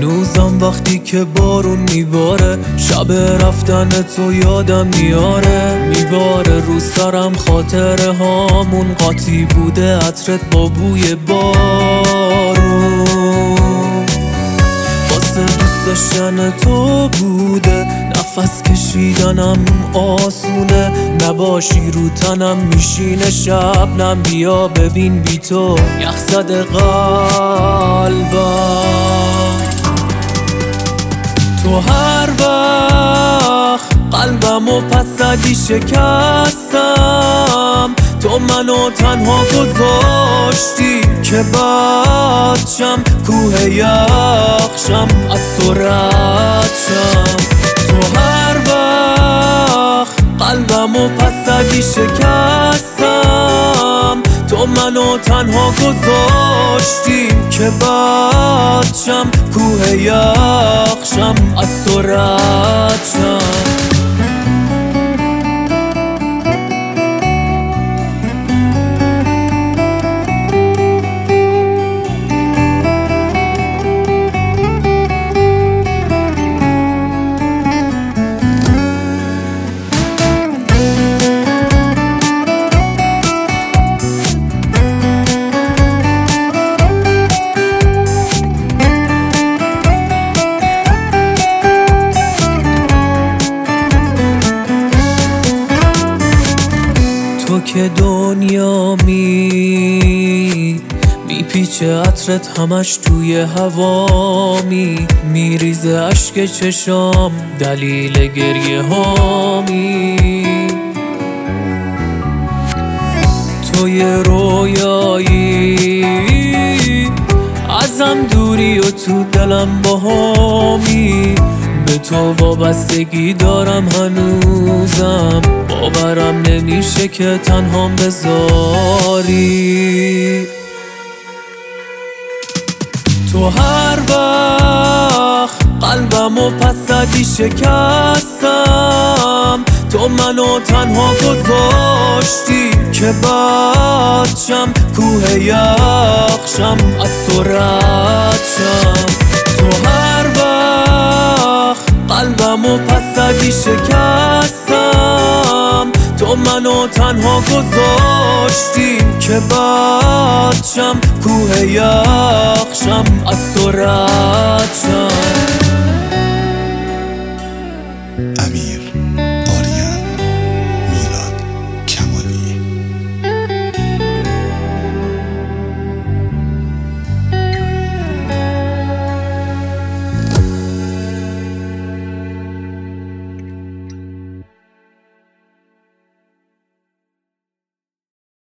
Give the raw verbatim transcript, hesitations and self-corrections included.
هنوزم وقتی که بارون میباره، شب رفتن تو یادم میاره. میباره رو سرم خاطره هامون، قاطی بوده عطرت با بوی بارون. واسه دوست داشتن تو بوده، نفس کشیدنم آسونه. نباشی رو تنم میشینه شبنم، بیا ببین بی تو یخ زده قلبم. تو هر وقت قلبم و پس زدی شکستم، تو منو تنها گذاشتی که بچم کوه یخشم از تو رد شم. تو هر وقت قلبم و پس زدی شکستم، تو منو تنها گذاشتی که بچم کوه یخشم از تو رد شم. تو که دنیا می میپیچه عطرت همش توی هوامی، میریزه عشق چشام دلیل گریه هامی. تو یه رویایی ازم دوری و تو دلم باهامی. به تو وابستگی دارم هنوزم، باورم نمیشه که تنهام بذاری. تو هر وقت قلبم و پس زدی شکستم، تو منو تنها گذاشتی که بچم کوه یخشم از تو رد شم. تو هر وقت قلبم و پس زدی شکستم، تو منو تنها گذاشتی که بچم کوه یخشم از تو رد شم. امیر